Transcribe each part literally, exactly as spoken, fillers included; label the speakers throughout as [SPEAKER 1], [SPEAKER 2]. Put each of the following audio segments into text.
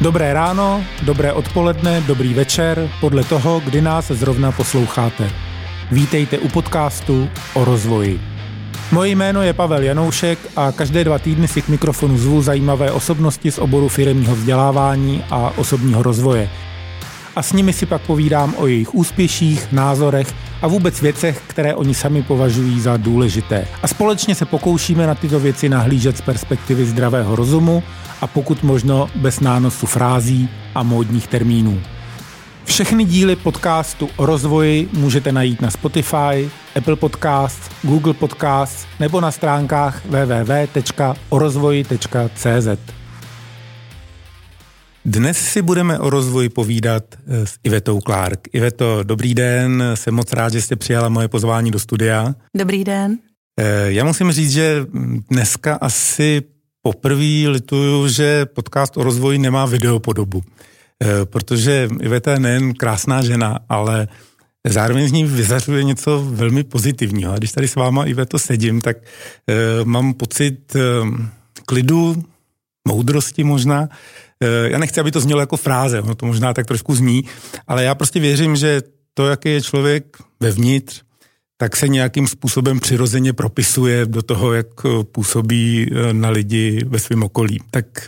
[SPEAKER 1] Dobré ráno, dobré odpoledne, dobrý večer, podle toho, kdy nás zrovna posloucháte. Vítejte u podcastu o rozvoji. Moje jméno je Pavel Janoušek a každé dva týdny si k mikrofonu zvu zajímavé osobnosti z oboru firemního vzdělávání a osobního rozvoje. A s nimi si pak povídám o jejich úspěších, názorech a vůbec věcech, které oni sami považují za důležité. A společně se pokoušíme na tyto věci nahlížet z perspektivy zdravého rozumu a pokud možno bez nánosu frází a módních termínů. Všechny díly podcastu o rozvoji můžete najít na Spotify, Apple Podcasts, Google Podcasts nebo na stránkách w w w tečka o rozvoji tečka c z. Dnes si budeme o rozvoji povídat s Ivetou Clark. Iveto, dobrý den, jsem moc rád, že jste přijala moje pozvání do studia.
[SPEAKER 2] Dobrý den.
[SPEAKER 1] Já musím říct, že dneska asi poprvé lituju, že podcast o rozvoji nemá videopodobu, protože Iveta je nejen krásná žena, ale zároveň z ní vyzařuje něco velmi pozitivního. A když tady s váma, Iveto, sedím, tak mám pocit klidu, moudrosti možná. Já nechci, aby to znělo jako fráze, ono to možná tak trošku zní, ale já prostě věřím, že to, jaký je člověk vevnitř, tak se nějakým způsobem přirozeně propisuje do toho, jak působí na lidi ve svém okolí. Tak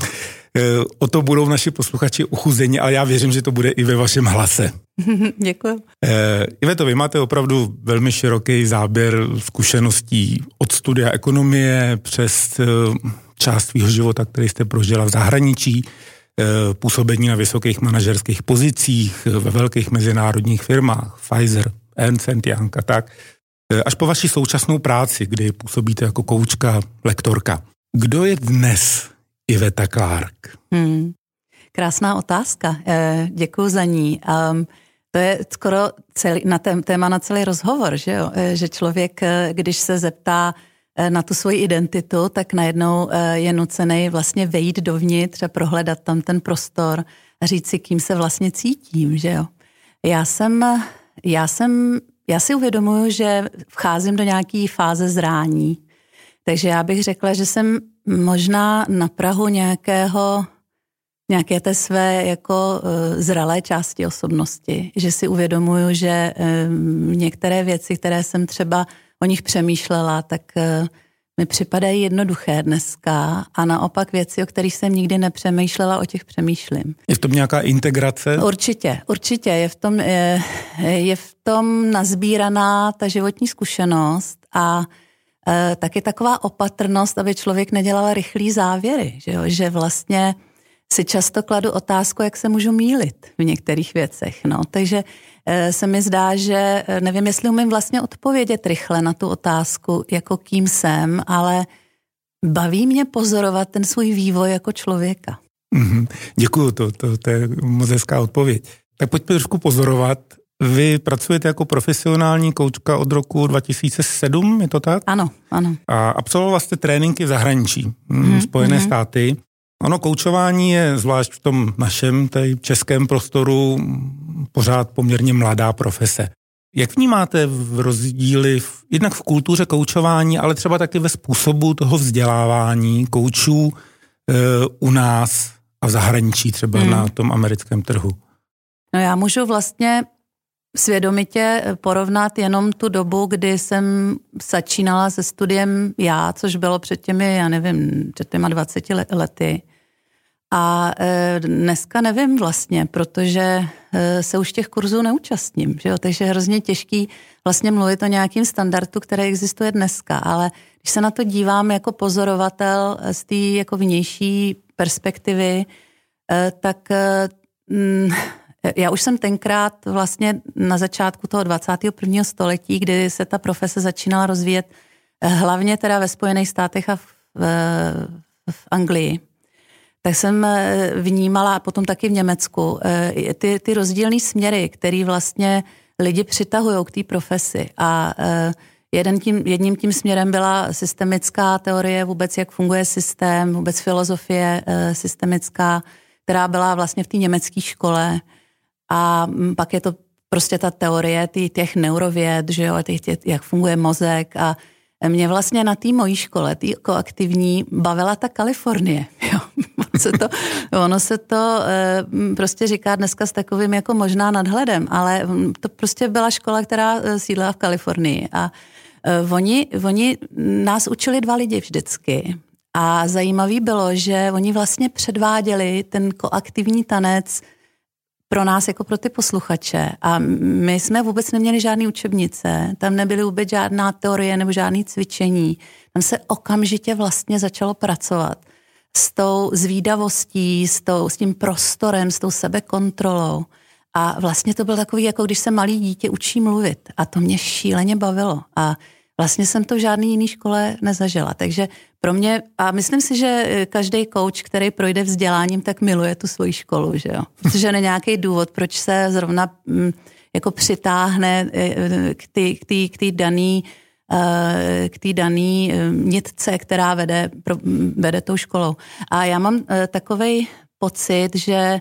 [SPEAKER 1] o to budou naši posluchači ochuzeni, ale já věřím, že to bude i ve vašem hlase.
[SPEAKER 2] Děkuji.
[SPEAKER 1] Iveto, vy máte opravdu velmi široký záběr zkušeností od studia ekonomie přes část svého života, který jste prožila v zahraničí, působení na vysokých manažerských pozicích ve velkých mezinárodních firmách, Pfizer, Ernst and Young a tak, až po vaši současnou práci, kdy působíte jako koučka, lektorka. Kdo je dnes Iveta Clark?
[SPEAKER 2] Hmm. Krásná otázka, děkuji za ní. Um, to je skoro celý, na tém, téma na celý rozhovor, že jo? Že člověk, když se zeptá na tu svoji identitu, tak najednou je nucený vlastně vejít dovnitř a prohledat tam ten prostor a říct si, kým se vlastně cítím, že jo. Já jsem, já jsem, já si uvědomuji, že vcházím do nějaké fáze zrání, takže já bych řekla, že jsem možná na prahu nějakého, nějaké té své jako zralé části osobnosti, že si uvědomuji, že některé věci, které jsem třeba o nich přemýšlela, tak uh, mi připadají jednoduché dneska a naopak věci, o kterých jsem nikdy nepřemýšlela, o těch přemýšlím.
[SPEAKER 1] Je v tom nějaká integrace?
[SPEAKER 2] Určitě, určitě. Je v tom, je, je v tom nazbíraná ta životní zkušenost a uh, taky taková opatrnost, aby člověk nedělal rychlý závěry, že, jo? Že vlastně si často kladu otázku, jak se můžu mýlit v některých věcech. No. Takže se mi zdá, že nevím, jestli umím vlastně odpovědět rychle na tu otázku, jako kým jsem, ale baví mě pozorovat ten svůj vývoj jako člověka.
[SPEAKER 1] Mm-hmm. Děkuju, to, to, to je moc hezká odpověď. Tak pojďme trošku pozorovat. Vy pracujete jako profesionální koučka od roku dva tisíce sedm, je to tak?
[SPEAKER 2] Ano, ano.
[SPEAKER 1] A absolvovala jste tréninky v zahraničí, mm-hmm. Spojené mm-hmm. státy. Ono, koučování je zvlášť v tom našem, tady českém prostoru, pořád poměrně mladá profese. Jak vnímáte v rozdíly v, jednak v kultuře koučování, ale třeba taky ve způsobu toho vzdělávání koučů e, u nás a v zahraničí, třeba hmm. na tom americkém trhu?
[SPEAKER 2] No já můžu vlastně svědomitě porovnat jenom tu dobu, kdy jsem začínala se studiem já, což bylo před těmi, já nevím, před těma dvaceti lety. A dneska nevím vlastně, protože se už těch kurzů neúčastním, že jo? Takže je hrozně těžký vlastně mluvit o nějakým standardu, který existuje dneska, ale když se na to dívám jako pozorovatel z té jako vnější perspektivy, tak já už jsem tenkrát vlastně na začátku toho dvacátého prvního století, kdy se ta profese začínala rozvíjet hlavně teda ve Spojených státech a v, v Anglii, tak jsem vnímala, a potom taky v Německu, ty, ty rozdílné směry, které vlastně lidi přitahují k té profesi. A jeden tím, jedním tím směrem byla systemická teorie vůbec, jak funguje systém, vůbec filozofie systemická, která byla vlastně v té německé škole. A pak je to prostě ta teorie těch neurověd, že jo, těch, těch, jak funguje mozek a mě vlastně na té mojí škole, té koaktivní, bavila ta Kalifornie. Jo. Ono se to, ono se to e, prostě říká dneska s takovým jako možná nadhledem, ale to prostě byla škola, která sídlila v Kalifornii. A e, oni, oni nás učili dva lidi vždycky. A zajímavý bylo, že oni vlastně předváděli ten koaktivní tanec pro nás jako pro ty posluchače. A my jsme vůbec neměli žádné učebnice, tam nebyly vůbec žádná teorie nebo žádné cvičení. Tam se okamžitě vlastně začalo pracovat s tou zvídavostí, s, tou, s tím prostorem, s tou sebekontrolou. A vlastně to byl takový, jako když se malý dítě učí mluvit. A to mě šíleně bavilo. A vlastně jsem to v žádné jiné škole nezažila. Takže pro mě, a myslím si, že každý coach, který projde vzděláním, tak miluje tu svoji školu, že jo. Protože není nějaký důvod, proč se zrovna m, jako přitáhne k té k tý, k tý daný, k té daný nitce, která vede, vede tou školou. A já mám takovej pocit, že,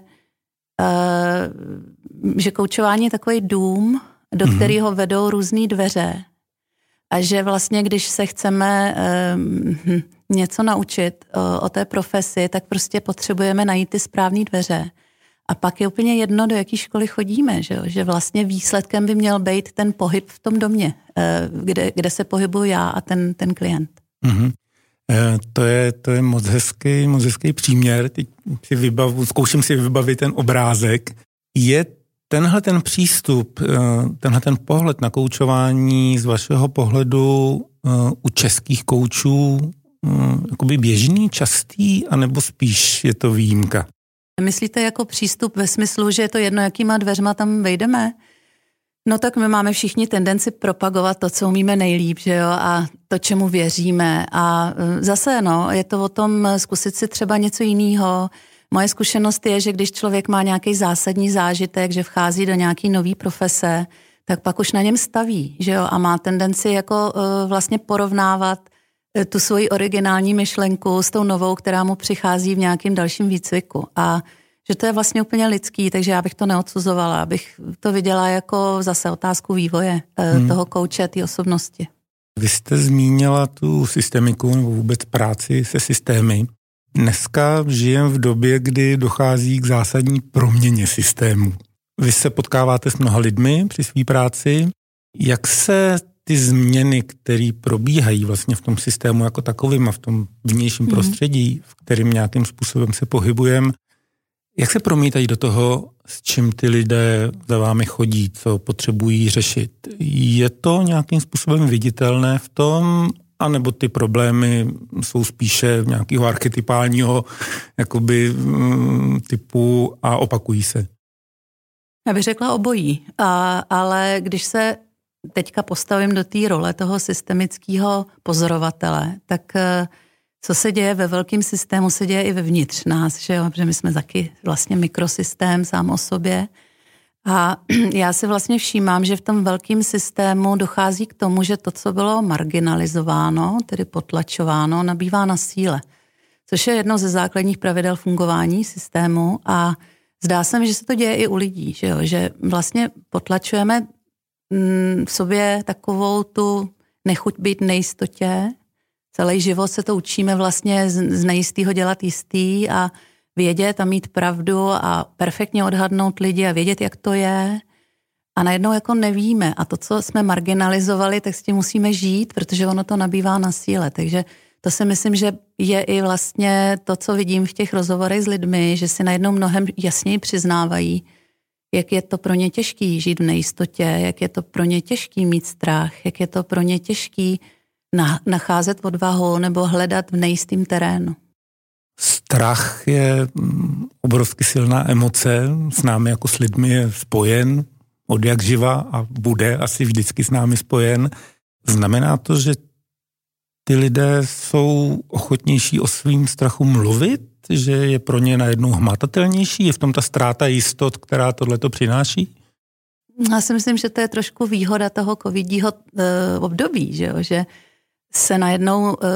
[SPEAKER 2] že koučování je takový dům, do mm-hmm. kterého vedou různý dveře. A že vlastně, když se chceme um, něco naučit o, o té profesi, tak prostě potřebujeme najít ty správné dveře. A pak je úplně jedno, do jaký školy chodíme, že, že vlastně výsledkem by měl být ten pohyb v tom domě, kde, kde se pohybuju já a ten, ten klient.
[SPEAKER 1] Mm-hmm. E, to, je, to je moc hezký, moc hezký příměr. Teď si vybavu, zkouším si vybavit ten obrázek. Je tenhle ten přístup, tenhle ten pohled na koučování z vašeho pohledu u českých koučů jakoby běžný, častý, anebo spíš je to výjimka?
[SPEAKER 2] Myslíte jako přístup ve smyslu, že je to jedno, jakýma dveřma tam vejdeme? No tak my máme všichni tendenci propagovat to, co umíme nejlíp, že jo, a to, čemu věříme. A zase, no, je to o tom zkusit si třeba něco jiného. Moje zkušenost je, že když člověk má nějaký zásadní zážitek, že vchází do nějaký nový profese, tak pak už na něm staví, že jo, a má tendenci jako uh, vlastně porovnávat uh, tu svoji originální myšlenku s tou novou, která mu přichází v nějakém dalším výcviku. A že to je vlastně úplně lidský, takže já bych to neodsuzovala, abych to viděla jako zase otázku vývoje uh, hmm. toho kouče, té osobnosti.
[SPEAKER 1] Vy jste zmínila tu systemiku nebo vůbec práci se systémy. Dneska žijeme v době, kdy dochází k zásadní proměně systému. Vy se potkáváte s mnoha lidmi při své práci. Jak se ty změny, které probíhají vlastně v tom systému jako takovým a v tom vnějším mm. prostředí, v kterém nějakým způsobem se pohybujeme, jak se promítají do toho, s čím ty lidé za vámi chodí, co potřebují řešit? Je to nějakým způsobem viditelné v tom, anebo ty problémy jsou spíše nějakého archetypálního jakoby, typu a opakují se?
[SPEAKER 2] Já bych řekla obojí, a, ale když se teďka postavím do té role toho systemického pozorovatele, tak co se děje ve velkém systému, se děje i vevnitř nás, že jo? Protože my jsme taky vlastně mikrosystém sám o sobě. A já si vlastně všímám, že v tom velkém systému dochází k tomu, že to, co bylo marginalizováno, tedy potlačováno, nabývá na síle. Což je jedno ze základních pravidel fungování systému a zdá se mi, že se to děje i u lidí, že jo? Že vlastně potlačujeme v sobě takovou tu nechuť být nejistotě. Celý život se to učíme vlastně z nejistého dělat jistý a vědět a mít pravdu a perfektně odhadnout lidi a vědět, jak to je. A najednou jako nevíme. A to, co jsme marginalizovali, tak s tím musíme žít, protože ono to nabývá na síle. Takže to si myslím, že je i vlastně to, co vidím v těch rozhovorech s lidmi, že si najednou mnohem jasněji přiznávají, jak je to pro ně těžký žít v nejistotě, jak je to pro ně těžký mít strach, jak je to pro ně těžký nacházet odvahu nebo hledat v nejistým terénu.
[SPEAKER 1] Strach je obrovsky silná emoce, s námi jako s lidmi je spojen od jak živa a bude asi vždycky s námi spojen. Znamená to, že ty lidé jsou ochotnější o svým strachu mluvit, že je pro ně najednou hmatatelnější? Je v tom ta ztráta jistot, která tohleto přináší?
[SPEAKER 2] Já si myslím, že to je trošku výhoda toho covidího e, období, že, jo? Že se najednou e,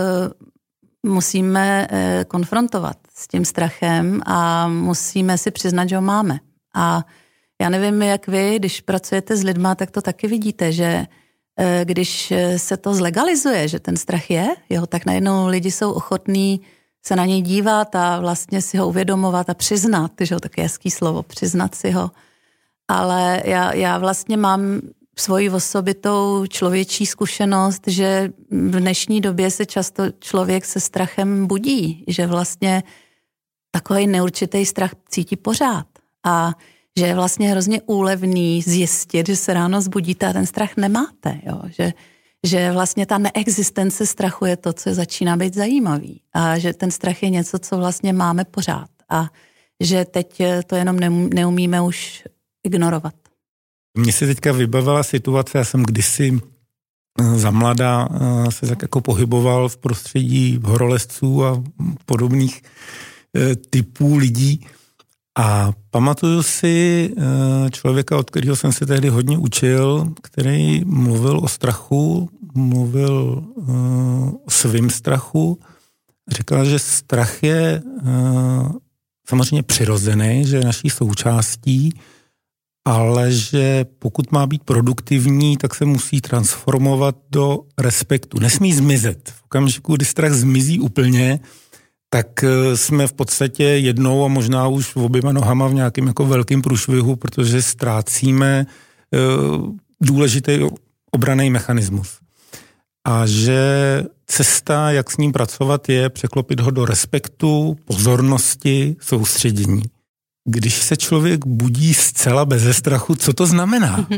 [SPEAKER 2] musíme e, konfrontovat s tím strachem a musíme si přiznat, že ho máme. A já nevím, jak vy, když pracujete s lidma, tak to taky vidíte, že když se to zlegalizuje, že ten strach je, jo, tak najednou lidi jsou ochotní se na něj dívat a vlastně si ho uvědomovat a přiznat, že jo, také hezký slovo, přiznat si ho. Ale já, já vlastně mám svoji osobitou člověčí zkušenost, že v dnešní době se často člověk se strachem budí, že vlastně takový neurčitý strach cítí pořád a že je vlastně hrozně úlevný zjistit, že se ráno zbudíte a ten strach nemáte, jo? Že, že vlastně ta neexistence strachu je to, co začíná být zajímavý a že ten strach je něco, co vlastně máme pořád a že teď to jenom neumíme už ignorovat.
[SPEAKER 1] Mně se teďka vybavila situace, já jsem kdysi za mladá se tak jako pohyboval v prostředí horolezců a podobných typů lidí a pamatuju si člověka, od kterého jsem se tehdy hodně učil, který mluvil o strachu, mluvil o svým strachu, říkal, že strach je samozřejmě přirozený, že je naší součástí, ale že pokud má být produktivní, tak se musí transformovat do respektu. Nesmí zmizet. V okamžiku, kdy strach zmizí úplně, tak jsme v podstatě jednou a možná už oběma nohama v nějakém jako velkém průšvihu, protože ztrácíme důležitý obranný mechanismus. A že cesta, jak s ním pracovat, je překlopit ho do respektu, pozornosti, soustředění. Když se člověk budí zcela beze strachu, co to znamená?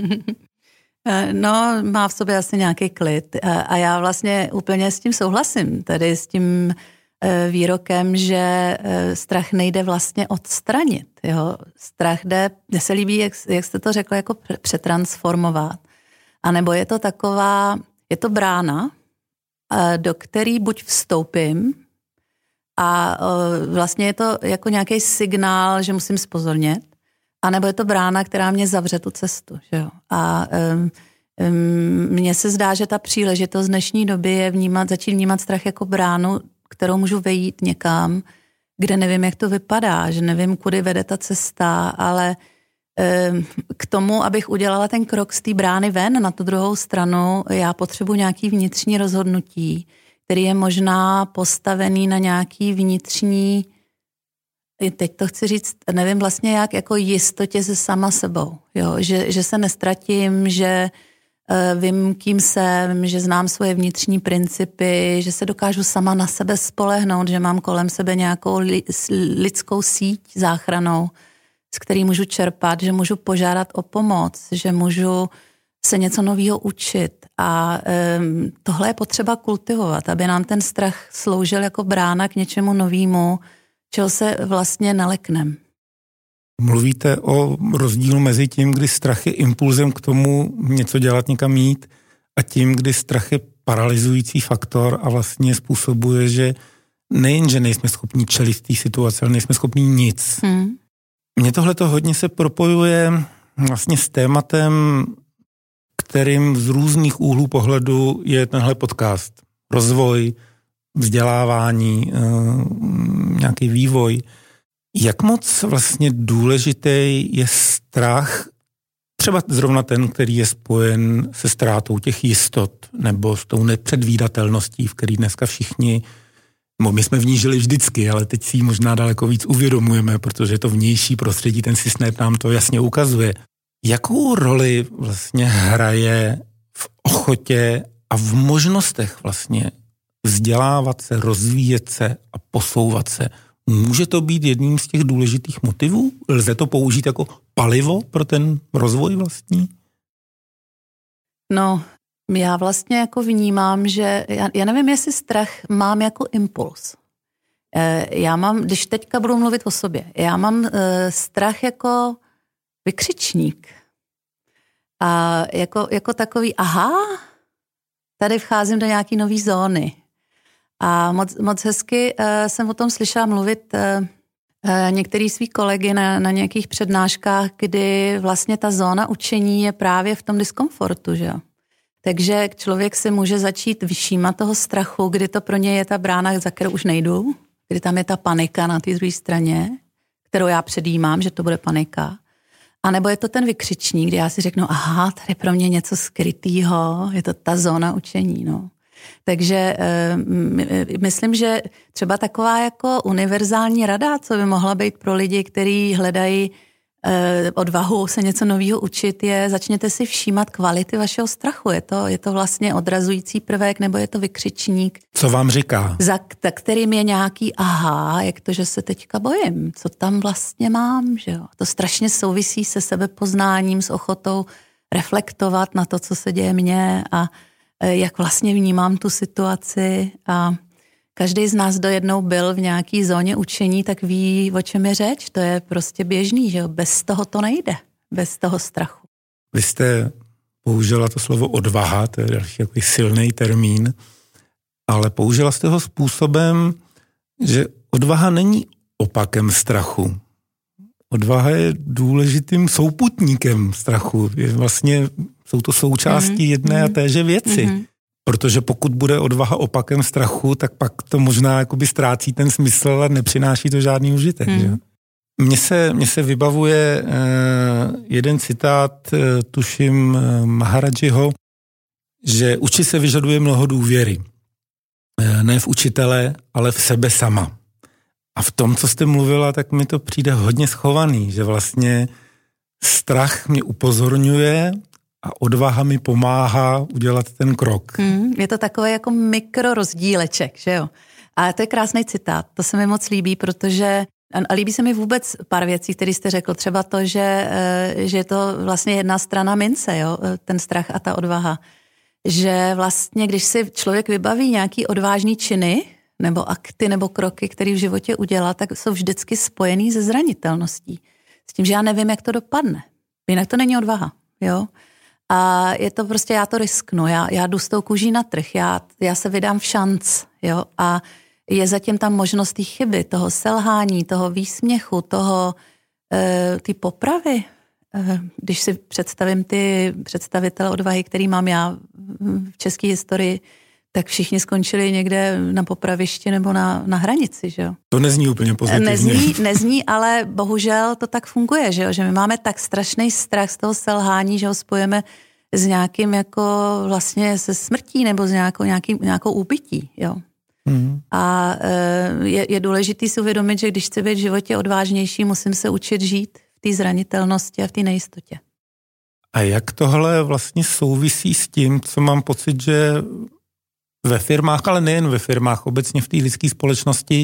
[SPEAKER 2] No, má v sobě asi nějaký klid. A já vlastně úplně s tím souhlasím, tedy s tím výrokem, že strach nejde vlastně odstranit. Jo? Strach jde, mně se líbí, jak, jak jste to řekla, jako přetransformovat. A nebo je to taková, je to brána, do který buď vstoupím, a vlastně je to jako nějaký signál, že musím zpozornět, anebo je to brána, která mě zavře tu cestu. Že jo? A um, um, mně se zdá, že ta příležitost v dnešní doby je vnímat, začít vnímat strach jako bránu, kterou můžu vejít někam, kde nevím, jak to vypadá, že nevím, kudy vede ta cesta, ale um, k tomu, abych udělala ten krok z té brány ven na tu druhou stranu, já potřebuji nějaký vnitřní rozhodnutí, který je možná postavený na nějaký vnitřní, teď to chci říct, nevím vlastně jak, jako jistotě se sama sebou, jo? Že, že se nestratím, že uh, vím, kým jsem, že znám svoje vnitřní principy, že se dokážu sama na sebe spolehnout, že mám kolem sebe nějakou li, lidskou síť záchranou, z který můžu čerpat, že můžu požádat o pomoc, že můžu se něco nového učit a um, tohle je potřeba kultivovat, aby nám ten strach sloužil jako brána k něčemu novému, čeho se vlastně neleknem.
[SPEAKER 1] Mluvíte o rozdílu mezi tím, kdy strach je impulzem k tomu něco dělat, někam jít a tím, kdy strach je paralyzující faktor a vlastně způsobuje, že nejen, že nejsme schopni čelit té situaci, ale nejsme schopni nic. Hmm. Mně tohleto hodně se propojuje vlastně s tématem, kterým z různých úhlů pohledu je tenhle podcast. Rozvoj, vzdělávání, nějaký vývoj. Jak moc vlastně důležitý je strach, třeba zrovna ten, který je spojen se ztrátou těch jistot nebo s tou nepředvídatelností, v který dneska všichni, no my jsme v ní žili vždycky, ale teď si ji možná daleko víc uvědomujeme, protože to vnější prostředí, ten systém nám to jasně ukazuje. Jakou roli vlastně hraje v ochotě a v možnostech vlastně vzdělávat se, rozvíjet se a posouvat se? Může to být jedním z těch důležitých motivů? Lze to použít jako palivo pro ten rozvoj vlastní?
[SPEAKER 2] No, já vlastně jako vnímám, že já, já nevím, jestli strach mám jako impuls. Já mám, když teďka budu mluvit o sobě, já mám uh, strach jako vykřičník. A jako, jako takový, aha, tady vcházím do nějaký nový zóny. A moc, moc hezky uh, jsem o tom slyšela mluvit uh, uh, některý svý kolegy na, na nějakých přednáškách, kdy vlastně ta zóna učení je právě v tom diskomfortu, že jo. Takže člověk si může začít všímat toho strachu, kdy to pro něj je ta brána, za kterou už nejdu, kdy tam je ta panika na té druhé straně, kterou já předjímám, že to bude panika. A nebo je to ten vykřičník, kdy já si řeknu, aha, tady pro mě něco skrytýho, je to ta zóna učení, no. Takže myslím, že třeba taková jako univerzální rada, co by mohla být pro lidi, kteří hledají odvahu se něco nového učit, je začněte si všímat kvality vašeho strachu. Je to, je to vlastně odrazující prvek, nebo je to vykřičník?
[SPEAKER 1] Co vám říká?
[SPEAKER 2] Za kterým je nějaký aha, jak to, že se teďka bojím, co tam vlastně mám, že jo? To strašně souvisí se sebepoznáním, s ochotou reflektovat na to, co se děje mně a jak vlastně vnímám tu situaci a každý z nás, kdo jednou byl v nějaký zóně učení, tak ví, o čem je řeč. To je prostě běžný, že jo? Bez toho to nejde, bez toho strachu.
[SPEAKER 1] Vy jste použila to slovo odvaha, to je další takový silný termín, ale použila jste ho způsobem, že odvaha není opakem strachu. Odvaha je důležitým souputníkem strachu. Je vlastně, jsou to součástí mm-hmm. jedné a téže věci. Mm-hmm. Protože pokud bude odvaha opakem strachu, tak pak to možná jakoby ztrácí ten smysl a nepřináší to žádný užitek. Hmm. Že? Mně se, mně se vybavuje eh, jeden citát, eh, tuším eh, Maharajiho, že uči se vyžaduje mnoho důvěry. Eh, ne v učitele, ale v sebe sama. A v tom, co jste mluvila, tak mi to přijde hodně schovaný, že vlastně strach mě upozorňuje a odvaha mi pomáhá udělat ten krok.
[SPEAKER 2] Hmm, je to takové jako mikrorozdíleček, že jo? A to je krásný citát, to se mi moc líbí, protože a líbí se mi vůbec pár věcí, které jste řekl, třeba to, že, že je to vlastně jedna strana mince, jo? Ten strach a ta odvaha. Že vlastně, když si člověk vybaví nějaký odvážný činy, nebo akty, nebo kroky, které v životě udělá, tak jsou vždycky spojený se zranitelností. S tím, že já nevím, jak to dopadne. Jinak to není odvaha, jo? A je to prostě, já to risknu, já, já jdu s tou kůží na trh, já, já se vydám v šanc, jo, a je zatím tam možnost té chyby, toho selhání, toho výsměchu, toho, e, ty popravy. E, když si představím ty představitele odvahy, který mám já v české historii, tak všichni skončili někde na popravišti nebo na, na hranici, že jo.
[SPEAKER 1] To nezní úplně pozitivně.
[SPEAKER 2] Nezní, nezní, ale bohužel to tak funguje, že jo, že my máme tak strašný strach z toho selhání, že ho spojeme s nějakým jako vlastně se smrtí nebo s nějakou, nějaký, nějakou úbytí, jo. Mm. A je, je důležitý si uvědomit, že když chci být v životě odvážnější, musím se učit žít v té zranitelnosti a v té nejistotě.
[SPEAKER 1] A jak tohle vlastně souvisí s tím, co mám pocit, že ve firmách, ale nejen ve firmách, obecně v té lidské společnosti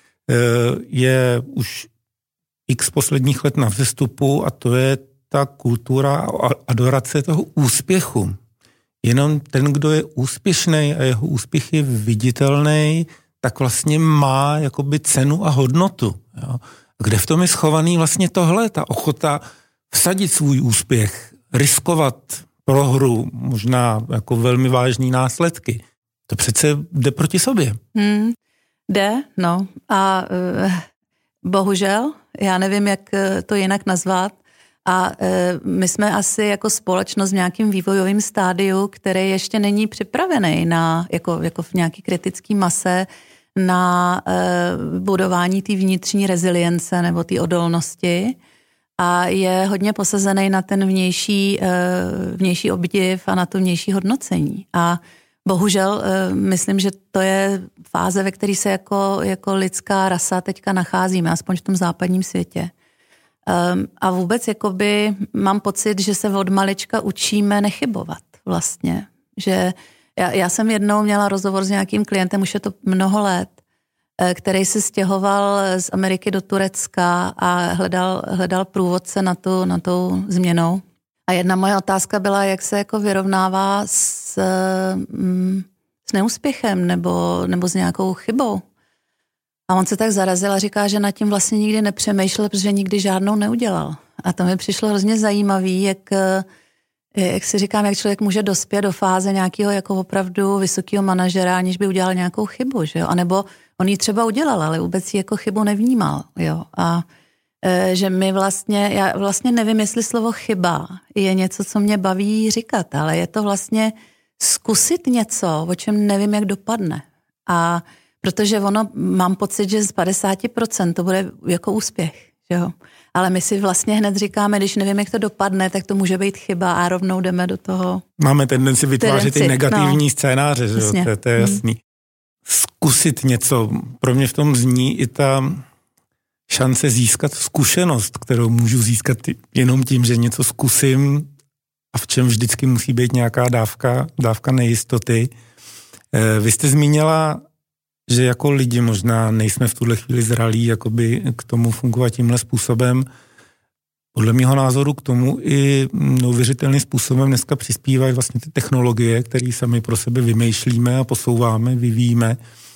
[SPEAKER 1] je už x posledních let na vzestupu a to je ta kultura a adorace toho úspěchu. Jenom ten, kdo je úspěšný a jeho úspěch je viditelný, tak vlastně má jakoby cenu a hodnotu. Jo? Kde v tom je schovaný vlastně tohle, ta ochota vsadit svůj úspěch, riskovat prohru, možná jako velmi vážný následky. To přece jde proti sobě. Hmm,
[SPEAKER 2] jde, no. A uh, bohužel, já nevím, jak to jinak nazvat, a uh, my jsme asi jako společnost v nějakým vývojovým stádiu, který ještě není připravený na, jako, jako v nějaký kritický mase, na uh, budování té vnitřní rezilience nebo té odolnosti a je hodně posazený na ten vnější, uh, vnější obdiv a na to vnější hodnocení. A bohužel myslím, že to je fáze, ve které se jako, jako lidská rasa teďka nacházíme, aspoň v tom západním světě. Um, a vůbec jakoby mám pocit, že se od malička učíme nechybovat vlastně. Že já, já jsem jednou měla rozhovor s nějakým klientem, už je to mnoho let, který se stěhoval z Ameriky do Turecka a hledal, hledal průvodce na tu, na tou změnou. A jedna moje otázka byla, jak se jako vyrovnává s, s neúspěchem nebo, nebo s nějakou chybou. A on se tak zarazil a říká, že nad tím vlastně nikdy nepřemýšlel, protože nikdy žádnou neudělal. A to mi přišlo hrozně zajímavý, jak, jak si říkám, jak člověk může dospět do fáze nějakého jako opravdu vysokého manažera, aniž by udělal nějakou chybu, že jo? A nebo on ji třeba udělal, ale vůbec ji jako chybu nevnímal, jo? A že my vlastně, já vlastně nevím, jestli slovo chyba je něco, co mě baví říkat, ale je to vlastně zkusit něco, o čem nevím, jak dopadne. A protože ono, mám pocit, že z padesát procent to bude jako úspěch, jo. Ale my si vlastně hned říkáme, když nevím, jak to dopadne, tak to může být chyba a rovnou jdeme do toho.
[SPEAKER 1] Máme tendenci vytvářet i negativní
[SPEAKER 2] no.
[SPEAKER 1] scénáře, že jo? To, to je jasný. Hmm. Zkusit něco, pro mě v tom zní i ta šance získat zkušenost, kterou můžu získat jenom tím, že něco zkusím a v čem vždycky musí být nějaká dávka, dávka nejistoty. Vy jste zmínila, že jako lidi možná nejsme v tuhle chvíli zralí jakoby k tomu fungovat tímhle způsobem. Podle mého názoru k tomu i neuvěřitelným způsobem dneska přispívají vlastně ty technologie, které sami pro sebe vymýšlíme a posouváme, vyvíjíme,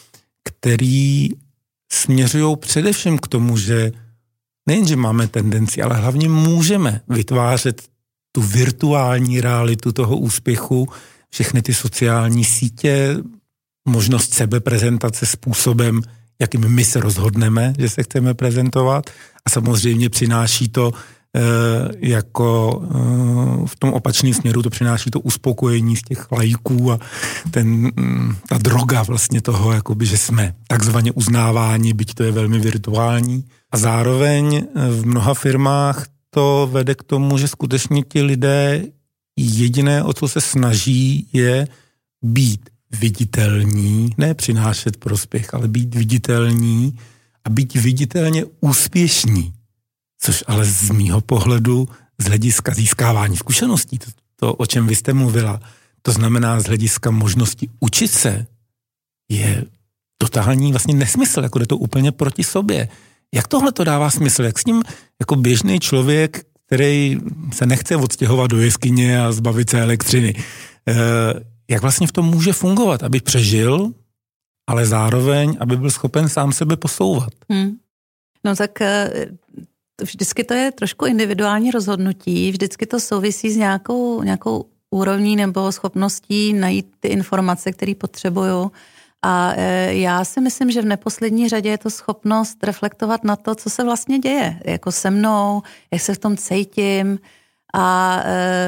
[SPEAKER 1] který směřují především k tomu, že nejenže máme tendenci, ale hlavně můžeme vytvářet tu virtuální realitu toho úspěchu, všechny ty sociální sítě, možnost sebeprezentace způsobem, jakým my se rozhodneme, že se chceme prezentovat, a samozřejmě přináší to e, jako e, v tom opačném směru, to přináší to uspokojení z těch lajků a ten, ta droga vlastně toho, jakoby, že jsme takzvaně uznáváni, byť to je velmi virtuální. A zároveň v mnoha firmách to vede k tomu, že skutečně ti lidé jediné, o co se snaží, je být viditelní, ne přinášet prospěch, ale být viditelní a být viditelně úspěšní. Což ale z mýho pohledu z hlediska získávání zkušeností, to, to, o čem vy jste mluvila, to znamená z hlediska možnosti učit se, je totální vlastně nesmysl, jako jde to úplně proti sobě. Jak tohle to dává smysl? Jak s ním jako běžný člověk, který se nechce odstěhovat do jeskyně a zbavit se elektřiny, e, jak vlastně v tom může fungovat, aby přežil, ale zároveň, aby byl schopen sám sebe posouvat? Hmm.
[SPEAKER 2] No tak vždycky to je trošku individuální rozhodnutí, vždycky to souvisí s nějakou, nějakou úrovní nebo schopností najít ty informace, které potřebuju. A já si myslím, že v neposlední řadě je to schopnost reflektovat na to, co se vlastně děje, jako se mnou, jak se v tom cítím. A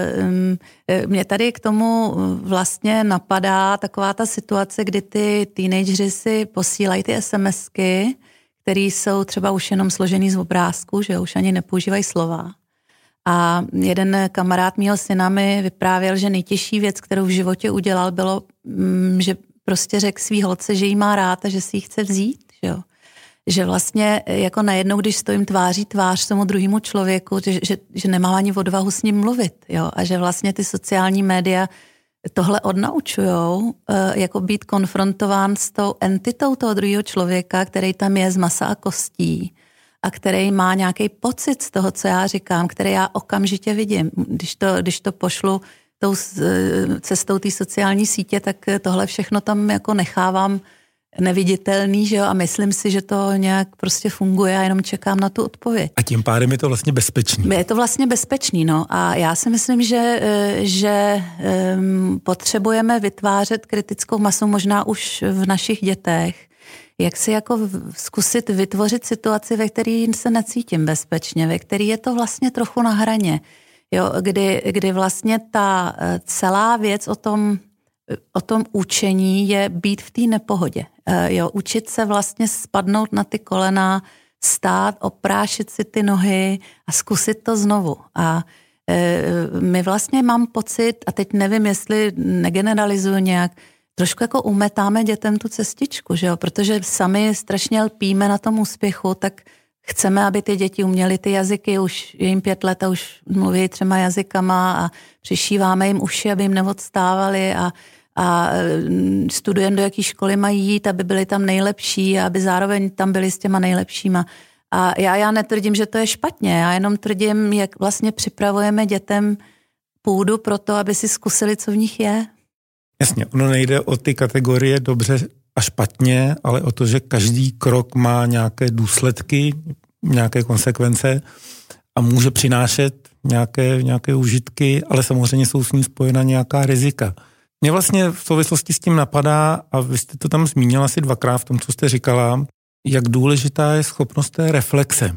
[SPEAKER 2] e, mě tady k tomu vlastně napadá taková ta situace, kdy ty teenageři si posílají ty SMSky, které jsou třeba už jenom složený z obrázku, že už ani nepoužívají slova. A jeden kamarád mýho syna mi vyprávěl, že nejtěžší věc, kterou v životě udělal, bylo, že prostě řekl svý holce, že jí má rád a že si ji chce vzít, že jo. Že vlastně jako najednou, když stojím tváří tvář tomu druhému člověku, že, že, že nemám ani odvahu s ním mluvit, jo. A že vlastně ty sociální média tohle odnaučujou, jako být konfrontován s tou entitou toho druhého člověka, který tam je z masa a kostí a který má nějaký pocit z toho, co já říkám, který já okamžitě vidím. Když to, když to pošlu tou cestou té sociální sítě, tak tohle všechno tam jako nechávám neviditelný, že jo, a myslím si, že to nějak prostě funguje a jenom čekám na tu odpověď.
[SPEAKER 1] A tím pádem je to vlastně bezpečný.
[SPEAKER 2] Je to vlastně bezpečný, no. A já si myslím, že, že um, potřebujeme vytvářet kritickou masu možná už v našich dětech, jak si jako zkusit vytvořit situaci, ve které se necítím bezpečně, ve které je to vlastně trochu na hraně, jo, kdy, kdy vlastně ta celá věc o tom o tom učení je být v té nepohodě. Jo, učit se vlastně spadnout na ty kolena, stát, oprášit si ty nohy a zkusit to znovu. A e, my vlastně mám pocit, a teď nevím, jestli negeneralizuju nějak, trošku jako umetáme dětem tu cestičku, že jo? Protože sami strašně lpíme na tom úspěchu, tak chceme, aby ty děti uměly ty jazyky, už je jim pět let a už mluví třema jazykama a přišíváme jim uši, aby jim neodstávaly a a studujeme, do jaký školy mají jít, aby byli tam nejlepší a aby zároveň tam byli s těma nejlepšíma. A já, já netvrdím, že to je špatně, já jenom tvrdím, jak vlastně připravujeme dětem půdu pro to, aby si zkusili, co v nich je.
[SPEAKER 1] Jasně, ono nejde o ty kategorie dobře a špatně, ale o to, že každý krok má nějaké důsledky, nějaké konsekvence a může přinášet nějaké, nějaké užitky, ale samozřejmě jsou s ním spojena nějaká rizika. Mě vlastně v souvislosti s tím napadá, a vy jste to tam zmínila asi dvakrát v tom, co jste říkala, jak důležitá je schopnost té reflexe.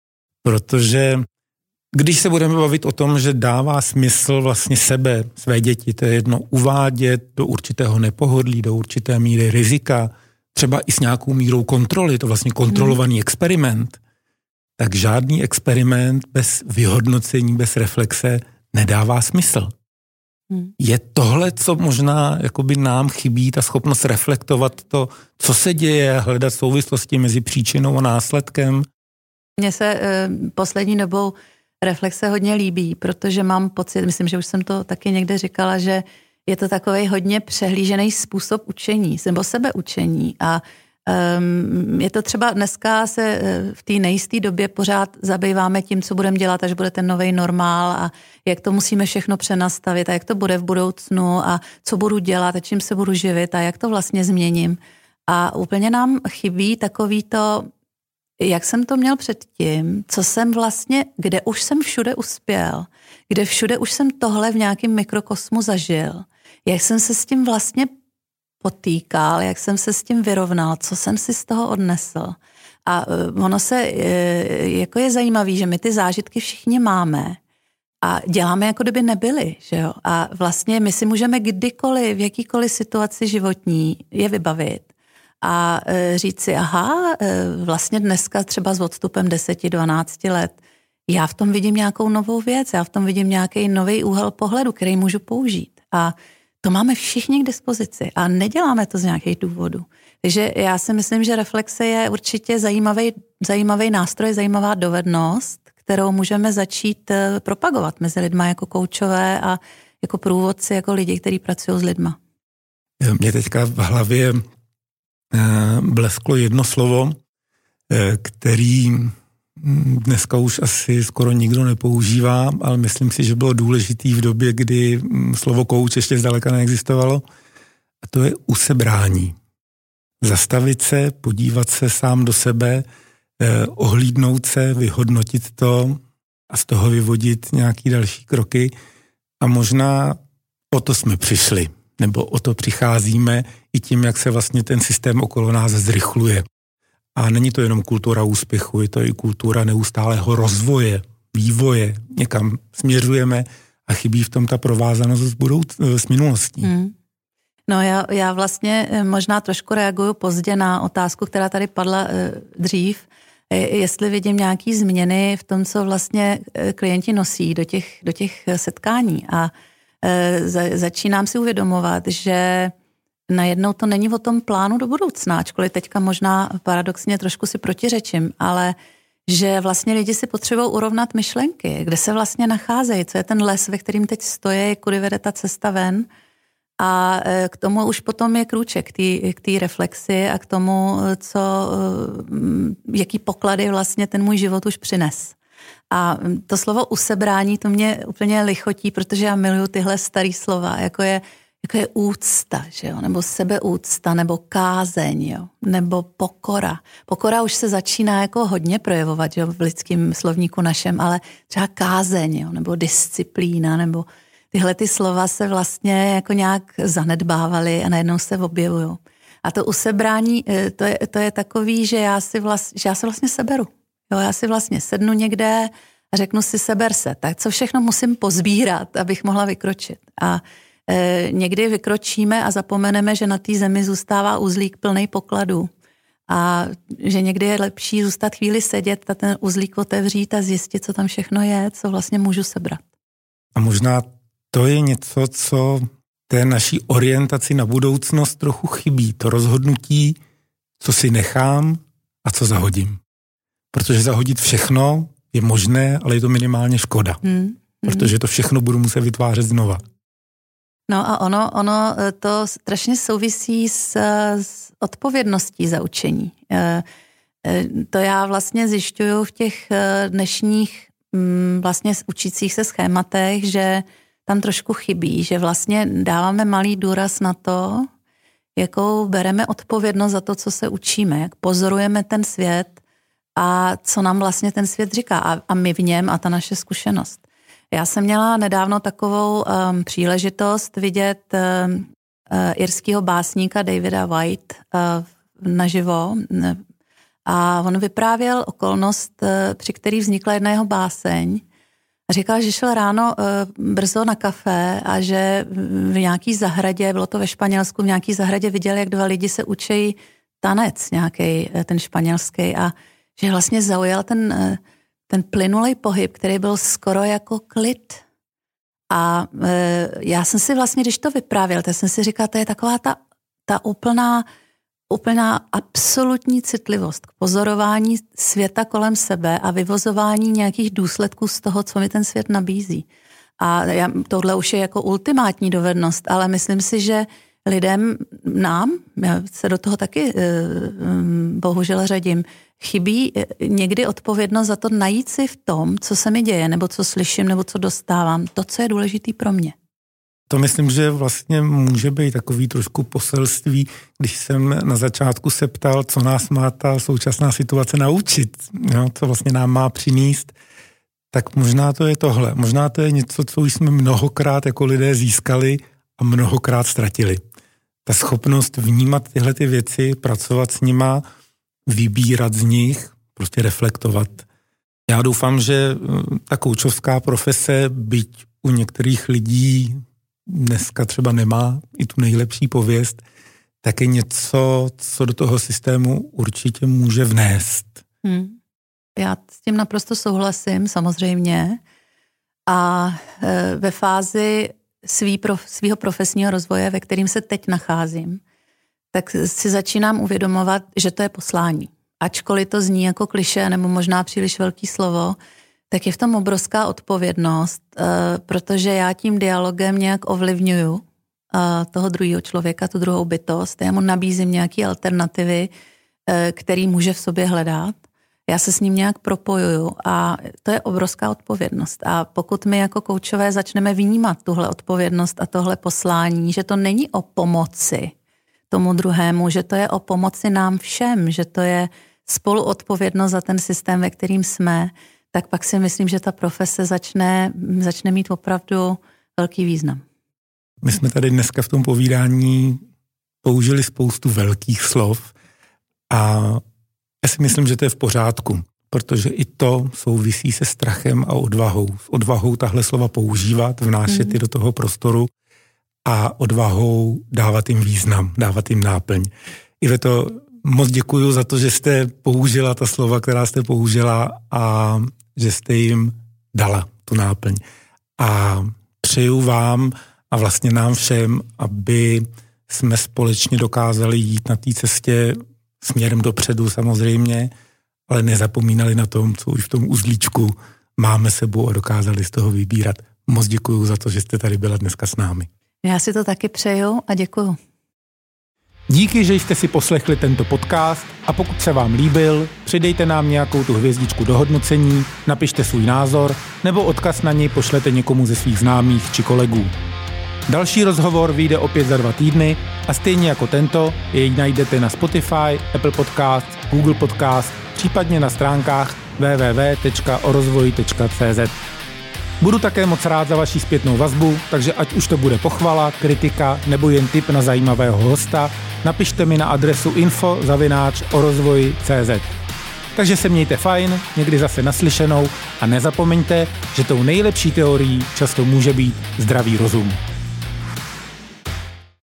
[SPEAKER 1] Protože když se budeme bavit o tom, že dává smysl vlastně sebe, své děti, to je jedno uvádět do určitého nepohodlí, do určité míry rizika, třeba i s nějakou mírou kontroly, to vlastně kontrolovaný experiment, tak žádný experiment bez vyhodnocení, bez reflexe nedává smysl. Hmm. Je tohle, co možná jakoby nám chybí, ta schopnost reflektovat to, co se děje, hledat souvislosti mezi příčinou a následkem?
[SPEAKER 2] Mně se e, poslední dobou reflexe hodně líbí, protože mám pocit, myslím, že už jsem to taky někde říkala, že je to takovej hodně přehlížený způsob učení, nebo sebeučení a um, je to třeba dneska se v té nejisté době pořád zabýváme tím, co budeme dělat, až bude ten nový normál a jak to musíme všechno přenastavit a jak to bude v budoucnu a co budu dělat a čím se budu živit a jak to vlastně změním. A úplně nám chybí takový to, jak jsem to měl předtím, co jsem vlastně, kde už jsem všude uspěl, kde všude už jsem tohle v nějakém mikrokosmu zažil, jak jsem se s tím vlastně potýkal, jak jsem se s tím vyrovnal, co jsem si z toho odnesl. A ono se, jako je zajímavý, že my ty zážitky všichni máme a děláme, jako kdyby nebyly, že jo. A vlastně my si můžeme kdykoliv, v jakýkoliv situaci životní je vybavit a říct si, aha, vlastně dneska třeba s odstupem deset dvanáct let, já v tom vidím nějakou novou věc, já v tom vidím nějaký nový úhel pohledu, který můžu použít. A to máme všichni k dispozici a neděláme to z nějakých důvodů. Takže já si myslím, že reflexe je určitě zajímavý, zajímavý nástroj, zajímavá dovednost, kterou můžeme začít propagovat mezi lidma jako koučové a jako průvodci, jako lidi, kteří pracují s lidma.
[SPEAKER 1] Mě teďka v hlavě blesklo jedno slovo, který dneska už asi skoro nikdo nepoužívá, ale myslím si, že bylo důležitý v době, kdy slovo kouč ještě zdaleka neexistovalo. A to je usebrání. Zastavit se, podívat se sám do sebe, eh, ohlídnout se, vyhodnotit to a z toho vyvodit nějaký další kroky. A možná o to jsme přišli, nebo o to přicházíme i tím, jak se vlastně ten systém okolo nás zrychluje. A není to jenom kultura úspěchu, je to i kultura neustálého rozvoje, vývoje. Někam směřujeme a chybí v tom ta provázanost s, budouc- s minulostí. Hmm.
[SPEAKER 2] No já, já vlastně možná trošku reaguju pozdě na otázku, která tady padla e, dřív, e, jestli vidím nějaký změny v tom, co vlastně klienti nosí do těch, do těch setkání. A e, za, začínám si uvědomovat, že najednou to není o tom plánu do budoucna, ačkoliv teďka možná paradoxně trošku si protiřečím, ale že vlastně lidi si potřebují urovnat myšlenky, kde se vlastně nacházejí, co je ten les, ve kterým teď stojí, kudy vede ta cesta ven. A k tomu už potom je krůček k té reflexi a k tomu, co, jaký poklady vlastně ten můj život už přines. A to slovo usebrání, to mě úplně lichotí, protože já miluju tyhle starý slova, jako je jako je úcta, že jo? Nebo sebeúcta, nebo kázeň, jo? Nebo pokora. Pokora už se začíná jako hodně projevovat, že jo? V lidském slovníku našem, ale třeba kázeň, jo? Nebo disciplína, nebo tyhle ty slova se vlastně jako nějak zanedbávaly a najednou se objevují. A to usebrání, to je, to je takový, že já, si vlast, že já se vlastně seberu. Jo? Já si vlastně sednu někde a řeknu si seber se. Tak co všechno musím pozbírat, abych mohla vykročit. A někdy vykročíme a zapomeneme, že na té zemi zůstává uzlík plný pokladů a že někdy je lepší zůstat chvíli sedět a ten uzlík otevřít a zjistit, co tam všechno je, co vlastně můžu sebrat.
[SPEAKER 1] A možná to je něco, co té naší orientaci na budoucnost trochu chybí. To rozhodnutí, co si nechám a co zahodím. Protože zahodit všechno je možné, ale je to minimálně škoda. Hmm. Protože to všechno budu muset vytvářet znova.
[SPEAKER 2] No a ono, ono to strašně souvisí s, s odpovědností za učení. E, e, to já vlastně zjišťuju v těch dnešních m, vlastně učících se schématech, že tam trošku chybí, že vlastně dáváme malý důraz na to, jakou bereme odpovědnost za to, co se učíme, jak pozorujeme ten svět a co nám vlastně ten svět říká a, a my v něm a ta naše zkušenost. Já jsem měla nedávno takovou um, příležitost vidět um, uh, irského básníka Davida White uh, naživo a on vyprávěl okolnost, uh, při který vznikla jedna jeho báseň. Říkal, že šel ráno uh, brzo na kafe a že v nějaký zahradě, bylo to ve Španělsku, v nějaký zahradě viděl, jak dva lidi se učí tanec nějaký, ten španělský a že vlastně zaujal ten uh, ten plynulej pohyb, který byl skoro jako klid. A e, já jsem si vlastně, když to vyprávěl, tak jsem si říkal, to je taková ta, ta úplná, úplná absolutní citlivost k pozorování světa kolem sebe a vyvozování nějakých důsledků z toho, co mi ten svět nabízí. A já, tohle už je jako ultimátní dovednost, ale myslím si, že lidem, nám, já se do toho taky bohužel řadím, chybí někdy odpovědnost za to najít si v tom, co se mi děje, nebo co slyším, nebo co dostávám, to, co je důležitý pro mě.
[SPEAKER 1] To myslím, že vlastně může být takový trošku poselství, když jsem na začátku se ptal, co nás má ta současná situace naučit, jo, co vlastně nám má přinést, tak možná to je tohle. Možná to je něco, co už jsme mnohokrát jako lidé získali a mnohokrát ztratili. Ta schopnost vnímat tyhle ty věci, pracovat s nima, vybírat z nich, prostě reflektovat. Já doufám, že ta koučovská profese, byť u některých lidí dneska třeba nemá i tu nejlepší pověst, tak je něco, co do toho systému určitě může vnést.
[SPEAKER 2] Hmm. Já s tím naprosto souhlasím, samozřejmě. A e, ve fázi svý prof, svýho profesního rozvoje, ve kterým se teď nacházím, tak si začínám uvědomovat, že to je poslání. Ačkoliv to zní jako klišé nebo možná příliš velký slovo, tak je v tom obrovská odpovědnost, e, protože já tím dialogem nějak ovlivňuju e, toho druhého člověka, tu druhou bytost. Já mu nabízím nějaké alternativy, e, který může v sobě hledat. Já se s ním nějak propojuju a to je obrovská odpovědnost. A pokud my jako koučové začneme vnímat tuhle odpovědnost a tohle poslání, že to není o pomoci tomu druhému, že to je o pomoci nám všem, že to je spoluodpovědnost za ten systém, ve kterým jsme, tak pak si myslím, že ta profese začne, začne mít opravdu velký význam.
[SPEAKER 1] My jsme tady dneska v tom povídání použili spoustu velkých slov a já si myslím, že to je v pořádku, protože i to souvisí se strachem a odvahou. S odvahou tahle slova používat, vnášet mm. je do toho prostoru a odvahou dávat jim význam, dávat jim náplň. Iveto, moc děkuju za to, že jste použila ta slova, která jste použila a že jste jim dala tu náplň. A přeju vám a vlastně nám všem, aby jsme společně dokázali jít na té cestě směrem dopředu samozřejmě, ale nezapomínali na tom, co už v tom uzlíčku máme sebou a dokázali z toho vybírat. Moc děkuju za to, že jste tady byla dneska s námi.
[SPEAKER 2] Já si to taky přeju a děkuju.
[SPEAKER 1] Díky, že jste si poslechli tento podcast a pokud se vám líbil, přidejte nám nějakou tu hvězdičku do hodnocení, napište svůj názor nebo odkaz na něj pošlete někomu ze svých známých či kolegů. Další rozhovor vyjde opět za dva týdny a stejně jako tento jej najdete na Spotify, Apple Podcast, Google Podcast, případně na stránkách w w w tečka o rozvoji tečka c z. Budu také moc rád za vaši zpětnou vazbu, takže ať už to bude pochvala, kritika nebo jen tip na zajímavého hosta, napište mi na adresu info zavináč o rozvoji tečka c z. Takže se mějte fajn, někdy zase naslyšenou a nezapomeňte, že tou nejlepší teorií často může být zdravý rozum.